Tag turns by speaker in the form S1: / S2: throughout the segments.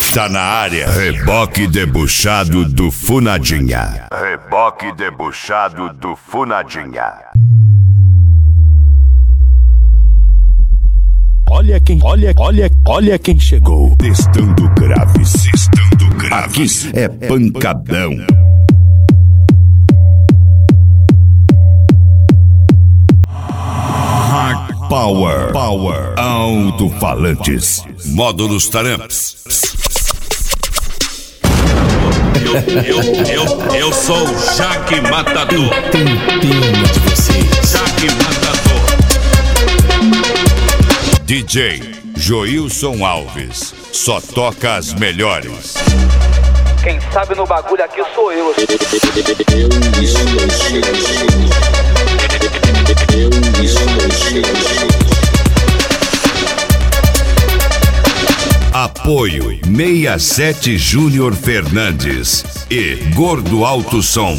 S1: está na área.
S2: Reboque debochado do Funadinha.
S3: Reboque debochado do Funadinha.
S1: Olha quem chegou.
S2: Testando graves. Aqui é pancadão. Hard Power. Alto-falantes.
S1: Módulos Taramps.
S4: Eu sou o Jaque Matador.
S1: Tem pena de vocês.
S4: Jaque Matador.
S1: DJ Joilson Alves. Só toca as melhores.
S5: Quem sabe no bagulho aqui sou eu.
S2: Apoio 67 Júnior Fernandes e Gordo Alto Som.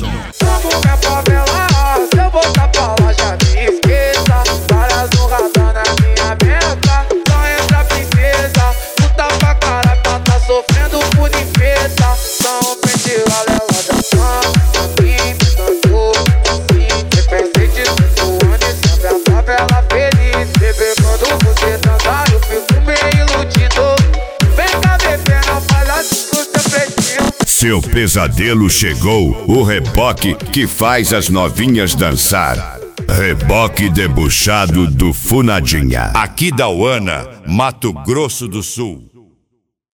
S2: Seu pesadelo chegou, o reboque que faz as novinhas dançar. Reboque debochado do Funadinha.
S1: Aqui da Uana, Mato Grosso do Sul.